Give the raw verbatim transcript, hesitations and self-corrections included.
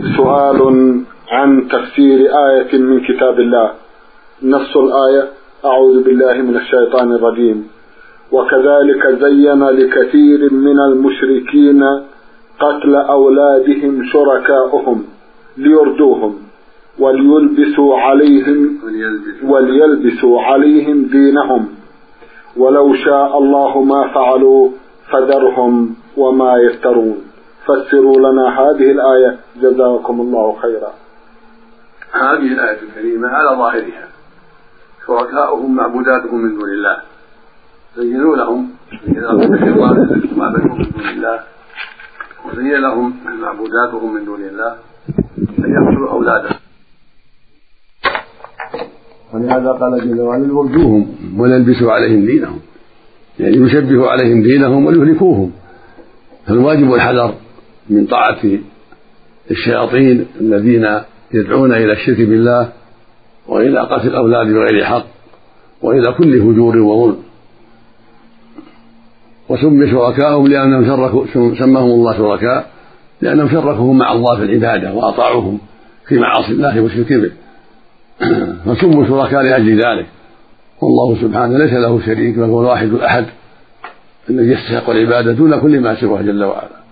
سؤال عن تفسير آية من كتاب الله. نص الآية: أعوذ بالله من الشيطان الرجيم: وكذلك زين لكثير من المشركين قتل أولادهم شركاؤهم ليردوهم وليلبسوا عليهم وليلبسوا عليهم دينهم ولو شاء الله ما فعلوا فذرهم وما يفترون. فسروا لنا هذه الآية جزاكم الله خيرا. هذه الآية الكريمة على ظاهرها شركاؤهم معبوداتهم من دون الله، زينوا لهم زين لهم الشيطان ما بينهم من دون الله، وزين لهم معبوداتهم من دون الله أن يقتلوا أولادهم، ولهذا قال جل وعلا: يرجوهم وليلبسوا عليهم دينهم، يعني يشبهوا عليهم دينهم وليهلكوهم. فالواجب الحذر من طاعة الشياطين الذين يدعون إلى الشرك بالله وإلى قتل الأولاد بغير حق وإلى كل فجور وظلم. وسمي شركاءهم لأنهم شركوا، سماهم الله شركاء لأنهم شركوهم مع الله في العبادة وأطاعوهم في معاصي الله والشرك به، فسموا شركاء لأجل ذلك. والله سبحانه ليس له شريك، بل هو الواحد الأحد الذي يستحق العبادة دون كل ما سواه جل وعلا.